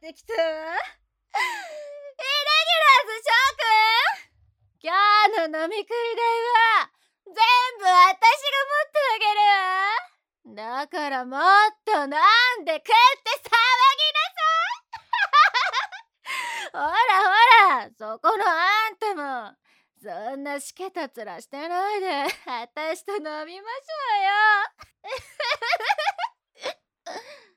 てきたわ。イレギュラーズ諸君、今日の飲み食い代は全部私が持ってあげるわ。だからもっと飲んで食って騒ぎなさい。ほらほら、そこのあんたもそんなしけた面してないで私と飲みましょうよ。